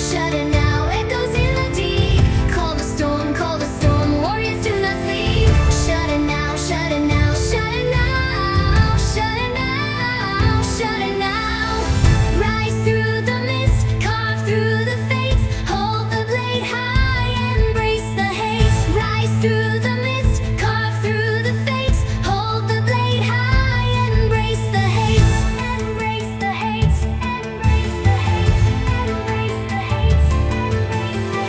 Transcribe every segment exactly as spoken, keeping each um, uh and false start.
Shut it now, echoes in the deep. Call the storm, call the storm, warriors do not sleep. Shut it now, shut it now, shut it now, shut it now, shut it now. Rise through the mist, carve through the fates. Hold the blade high, embrace the hate. Rise through the mist, carve through the fates. Hold the blade high, embrace the hate. Embrace the hate, embrace the hate, embrace the hate, embrace the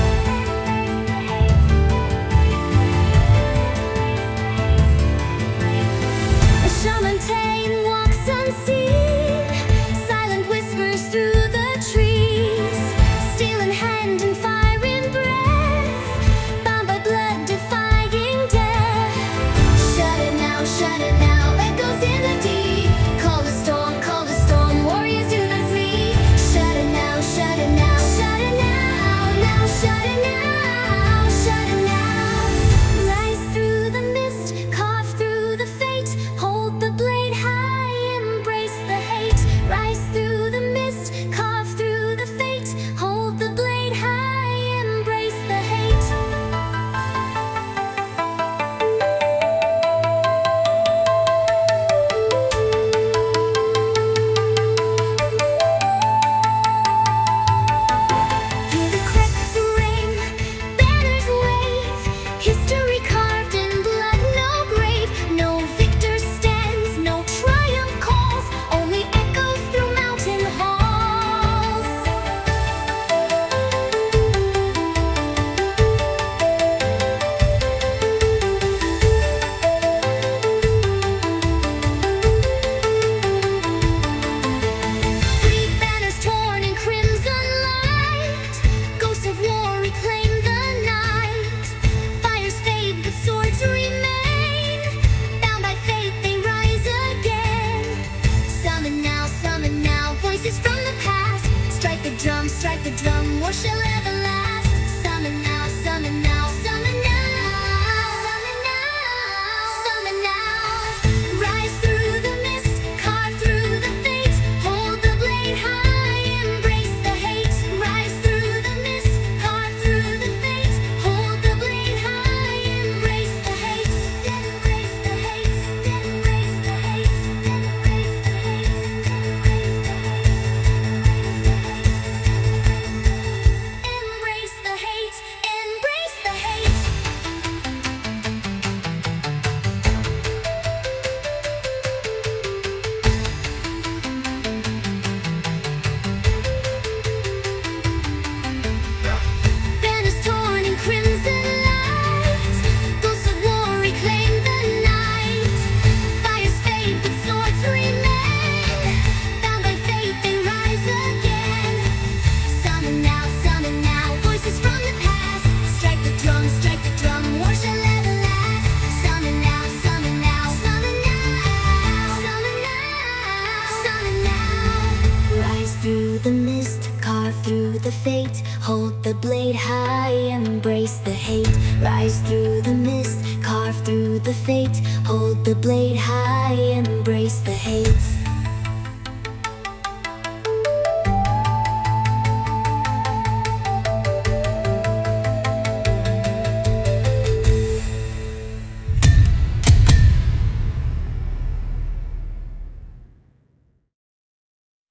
hate. A shaman Tane walks unseen, silent whispers through the trees. Steel in hand and fire in breath, bound by blood, defying death. Shut it now, shut it now, echoes in the deep. Call the storm, call the storm, warriors do not sleep. Shut it now, shut it now, shut it now, now shut it now, shut it now. Rise through the mist, carve through the fate. Hold the blade high, embrace the hate. Rise through the mist, carve through the fate. Hold the blade high, embrace the hate. Hear the crack of the rain, banners wave. History carved in blood, no grave. No victor stands, no triumph calls. Only echoes through mountain halls. Three banners torn in crimson light. Ghosts of war reclaim the night. Fires fade, but swords remain. Bound by fate, they rise again. Summon now, summon now, voices from the past. Strike the drum, strike the drum, war shall ever last. Summon now, summon now, summon now, summon now, summon now. Rise through the mist, carve through the fate. Hold the blade high, embrace the hate. Rise through the mist, carve through the fate. Hold the blade high, embrace the hate. Embrace the hate, embrace the hate, embrace the hate, embrace the hate. Embrace the hate, embrace the hate. Banners torn in crimson light. Ghosts of war reclaim the night. Fires fade, but swords remain. Bound by fate, they rise again. Summon now, summon now, voices from the past. Strike the drum, strike the drum, war shall ever last. Summon now, summon now, summon now, summon now, summon now. Rise through the mist, carve through the fate. Hold the blade high, embrace the hate. Rise through the mist, carve through the fate. Hold the blade high, embrace the hate.